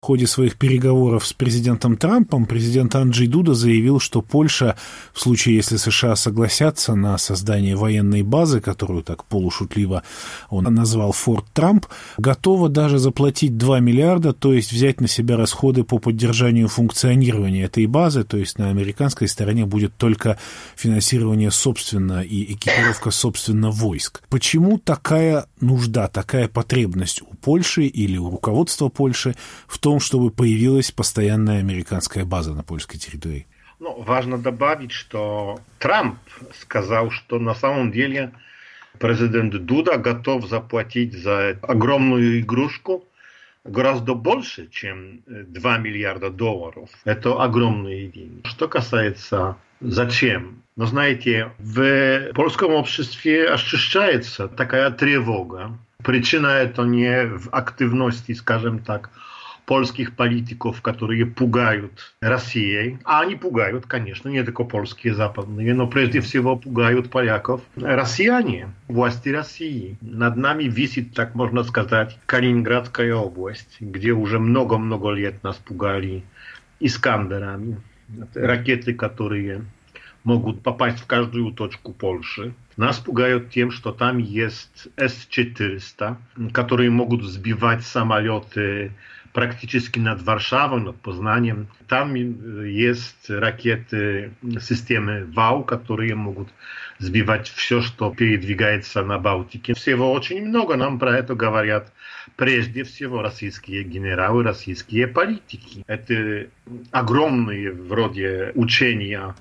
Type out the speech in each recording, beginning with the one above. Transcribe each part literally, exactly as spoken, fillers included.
В ходе своих переговоров с президентом Трампом президент Анджей Дуда заявил, что Польша, в случае, если США согласятся на создание военной базы, которую так полушутливо он назвал Форт Трамп, готова даже заплатить два миллиарда, то есть взять на себя расходы по поддержанию функционирования этой базы, то есть на американской стороне будет только финансирование собственно и экипировка собственно войск. Почему такая нужда, такая потребность у Польши или у руководства Польши в том, чтобы появилась постоянная американская база на польской территории? Ну, важно добавить, что Трамп сказал, что на самом деле президент Дуда готов заплатить за огромную игрушку гораздо больше, чем два миллиарда долларов. Это огромные деньги. Что касается зачем? Но знаете, в польском обществе ощущается такая тревога. Причина это не в активности, скажем так, польских политиков, которые пугают Россией. А они пугают, конечно, не только польские, западные, но прежде всего пугают поляков. Россияне, власти России. Над нами висит, так можно сказать, Калининградская область, где уже много-много лет нас пугали искандерами. Ракеты, которые могут попасть в каждую точку Польши. Нас пугают тем, что там есть эс четыреста, которые могут сбивать самолеты практически над Варшавой, над Познанием. Там есть ракеты системы ВАУ, которые могут сбивать все, что передвигается на Балтике. Всего очень много нам про это говорят. Прежде всего российские генералы, российские политики. Это огромные вроде учения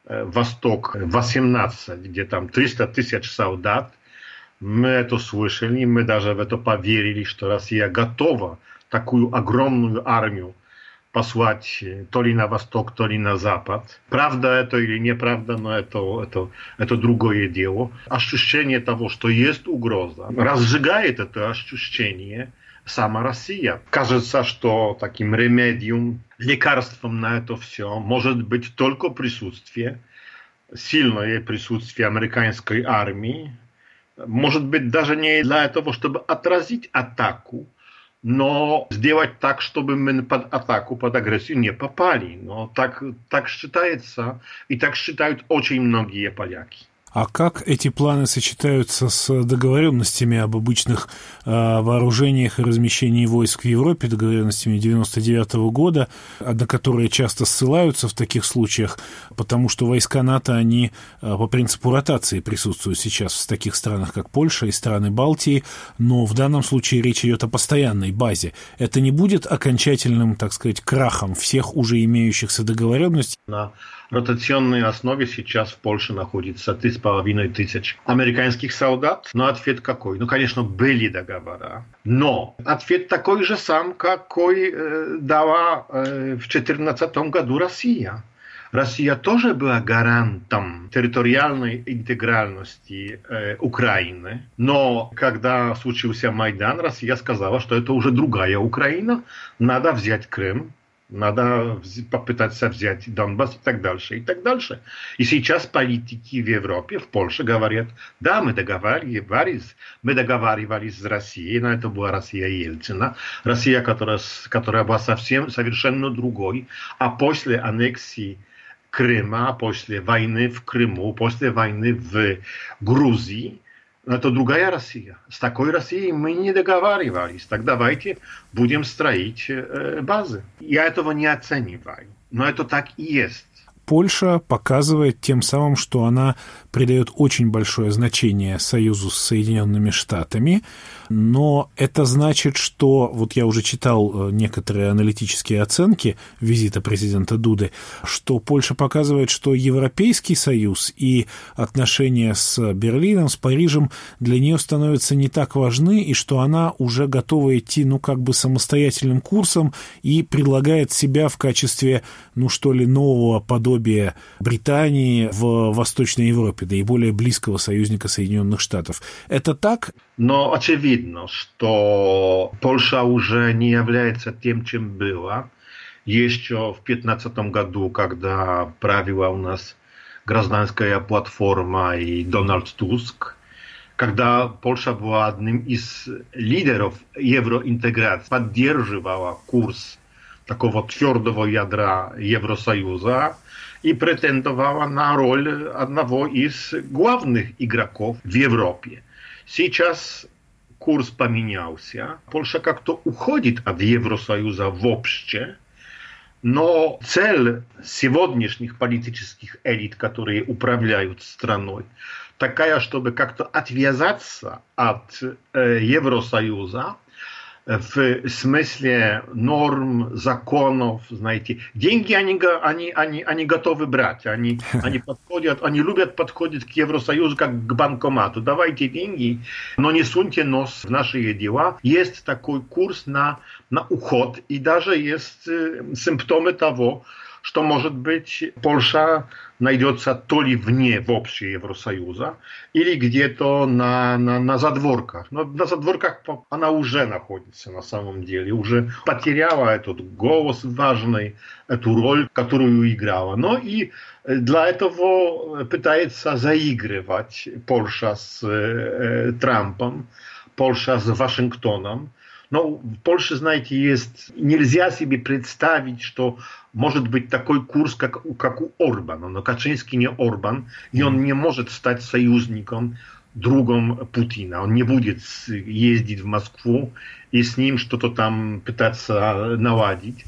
Восток-восемнадцать, где там триста тысяч солдат. Мы это слышали, мы даже в это поверили, что Россия готова такую огромную армию послать то ли на восток, то ли на запад. Правда это или неправда, но это, это, это другое дело. Ощущение того, что есть угроза, разжигает это ощущение сама Россия. Кажется, что таким ремедиум, лекарством на это все может быть только присутствие, сильное присутствие американской армии. Может быть, даже не для того, чтобы отразить атаку, но сделать так, чтобы мы под атаку, под агрессию не попали. Но так, так считается, и так считают очень многие поляки. А как эти планы сочетаются с договоренностями об обычных э, вооружениях и размещении войск в Европе, договоренностями девяносто девятого года, на которые часто ссылаются в таких случаях, потому что войска НАТО, они э, по принципу ротации присутствуют сейчас в таких странах, как Польша и страны Балтии, но в данном случае речь идет о постоянной базе. Это не будет окончательным, так сказать, крахом всех уже имеющихся договоренностей? На ротационной основе сейчас в Польше находится три с половиной тысяч американских солдат. Но ответ какой? Ну, конечно, были договора. Но ответ такой же сам, какой э, дала э, в две тысячи четырнадцатом году Россия. Россия тоже была гарантом территориальной интегральности э, Украины. Но когда случился Майдан, Россия сказала, что это уже другая Украина. Надо взять Крым. Надо попытаться взять Донбасс и так дальше, и так дальше. И сейчас политики в Европе, в Польше говорят, да, мы договаривались, мы договаривались с Россией, но это была Россия Ельцина, Россия, которая, которая была совсем, совершенно другой, а после аннексии Крыма, после войны в Крыму, после войны в Грузии, это другая Россия. С такой Россией мы не договаривались. Так давайте будем строить э, базы. Я этого не оцениваю. Но это так и есть. Польша показывает тем самым, что она придает очень большое значение союзу с Соединенными Штатами, но это значит, что, вот я уже читал некоторые аналитические оценки визита президента Дуды, что Польша показывает, что Европейский Союз и отношения с Берлином, с Парижем для нее становятся не так важны, и что она уже готова идти, ну, как бы самостоятельным курсом и предлагает себя в качестве, ну, что ли, нового подобия Британии в Восточной Европе, да и более близкого союзника Соединенных Штатов. Это так? Но очевидно, что Польша уже не является тем, чем была. Еще в две тысячи пятнадцатом году, когда правила у нас гражданская платформа и Дональд Туск, когда Польша была одним из лидеров евроинтеграции, поддерживала курс такого твердого ядра Евросоюза и претендовала на роль одного из главных игроков в Европе. Сейчас курс поменялся. Польша как-то уходит от Евросоюза вообще, но цель сегодняшних политических элит, которые управляют страной, такая, чтобы как-то отвязаться от э, Евросоюза в смысле норм, законов, знаете. Деньги они, они, они, они готовы брать, они, они, подходят, они любят подходить к Евросоюзу как к банкомату. Давайте деньги, но не суньте нос в наши дела. Есть такой курс на, на уход, и даже есть симптомы того, что, может быть, Польша найдется то ли вне вообще Евросоюза, или где-то на, на, на задворках. Но на задворках она уже находится на самом деле, уже потеряла этот голос важный, эту роль, которую играла. Но и для этого пытается заигрывать Польша с э, Трампом, Польша с Вашингтоном. Но в Польше, знаете, есть... Нельзя себе представить, что может быть такой курс, как, как у Орбана. Но Качинский не Орбан, и он не может стать союзником, другом Путина. Он не будет ездить в Москву и с ним что-то там пытаться наладить.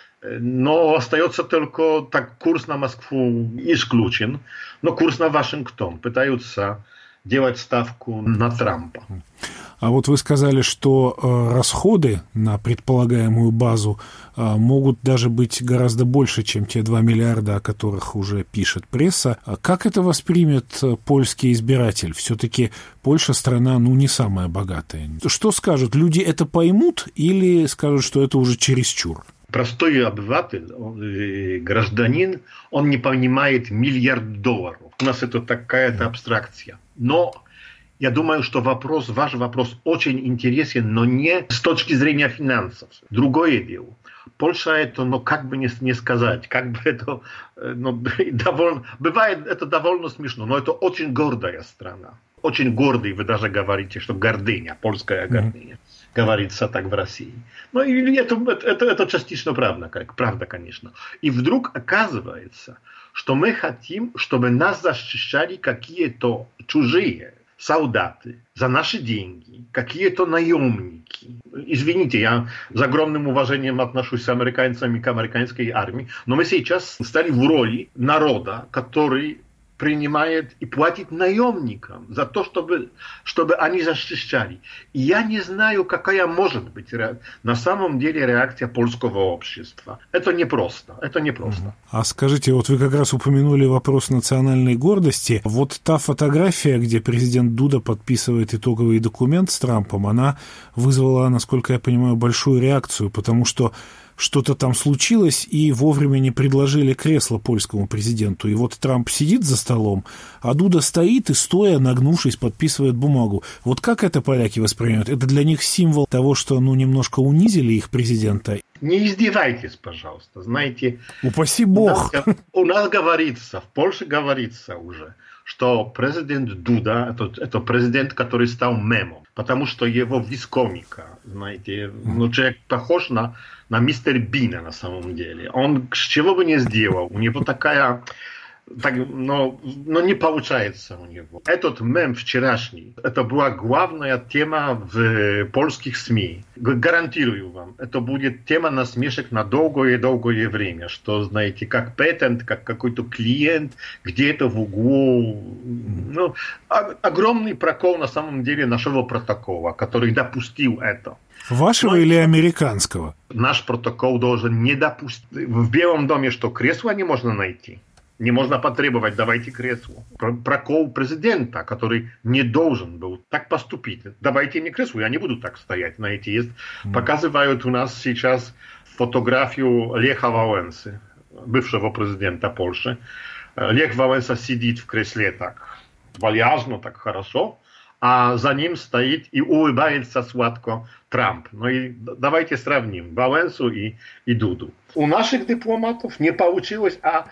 Но остается только так, курс на Москву исключен, но курс на Вашингтон. Пытаются делать ставку на Трампа. А вот вы сказали, что э, расходы на предполагаемую базу э, могут даже быть гораздо больше, чем те два миллиарда, о которых уже пишет пресса. А как это воспримет польский избиратель? Все-таки Польша страна, ну, не самая богатая. Что скажут? Люди это поймут или скажут, что это уже чересчур? Простой обыватель, гражданин, он не понимает миллиард долларов. У нас это такая-то абстракция. Но я думаю, что вопрос, ваш вопрос очень интересен, но не с точки зрения финансов. Другое дело. Польша это, ну, как бы не, не сказать, как бы это, ну, довольно, бывает это довольно смешно, но это очень гордая страна. Очень гордый, вы даже говорите, что гордыня, польская гордыня. Mm-hmm. Говорится так в России. Ну, и это, это, это частично правда, как, правда, конечно. И вдруг оказывается, что мы хотим, чтобы нас защищали какие-то чужие солдаты за наши деньги, какие-то наемники. Извините, я с огромным уважением отношусь к американцам и к американской армии, но мы сейчас стали в роли народа, который принимает и платит наемникам за то, чтобы, чтобы они защищали. И я не знаю, какая может быть ре... на самом деле реакция польского общества. Это непросто. Это непросто. А скажите, вот вы как раз упомянули вопрос национальной гордости. Вот та фотография, где президент Дуда подписывает итоговый документ с Трампом, она вызвала, насколько я понимаю, большую реакцию, потому что что-то там случилось, и вовремя не предложили кресло польскому президенту. И вот Трамп сидит за столом, а Дуда стоит и, стоя, нагнувшись, подписывает бумагу. Вот как это поляки воспринимают? Это для них символ того, что, ну, немножко унизили их президента? Не издевайтесь, пожалуйста. Знаете, упаси бог. У нас, у нас говорится, в Польше говорится уже, что президент Дуда это, это президент, который стал мемом, потому что его вискомика, знаете, ну, человек похож на, на мистер Бина на самом деле. Он чего бы не сделал, у него такая... Так, но, но не получается у него. Этот мем вчерашний, это была главная тема в польских СМИ. Гарантирую вам, это будет тема насмешек на долгое-долгое время. Что, знаете, как патент, как какой-то клиент, где-то в углу. Ну, огромный прокол на самом деле нашего протокола, который допустил это. Вашего но или американского? Наш протокол должен не допустить. В Белом доме что, кресло не можно найти? Не можно потребовать, давайте кресло. Прокол президента, который не должен был так поступить. Давайте мне кресло, я не буду так стоять. Знаете, есть, mm. показывают у нас сейчас фотографию Леха Валенсы, бывшего президента Польши. Лех Валенса сидит в кресле так вальяжно, так хорошо, а за ним стоит и улыбается сладко Трамп. Ну и давайте сравним Валенсу и, и Дуду. У наших дипломатов не получилось, а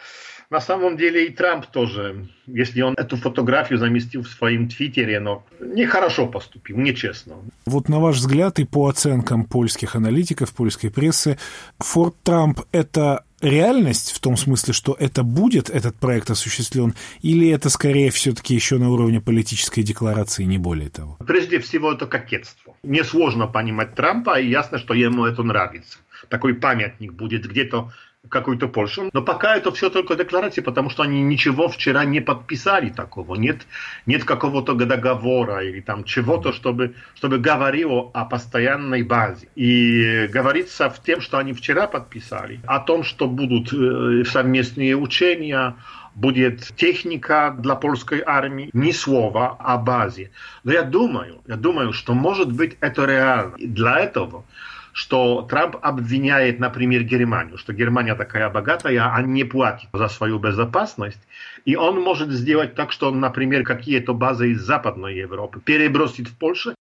на самом деле и Трамп тоже, если он эту фотографию заместил в своем твиттере, но нехорошо поступил, нечестно. Вот на ваш взгляд и по оценкам польских аналитиков, польской прессы, Форт Трамп – это реальность в том смысле, что это будет, этот проект осуществлен, или это скорее все-таки еще на уровне политической декларации, не более того? Прежде всего, это кокетство. Несложно понимать Трампа, и ясно, что ему это нравится. Такой памятник будет где-то какой-то Польше. Но пока это все только декларации, потому что они ничего вчера не подписали такого. Нет, нет какого-то договора или там чего-то, чтобы, чтобы говорило о постоянной базе. И говорится в том, что они вчера подписали, о том, что будут совместные учения, будет техника для польской армии, ни слова о базе. Но я думаю, я думаю, что может быть это реально. И для этого что Трамп обвиняет, например, Германию, что Германия такая богатая, а не платит за свою безопасность. И он может сделать так, что он, например, какие-то базы из Западной Европы перебросит в Польшу.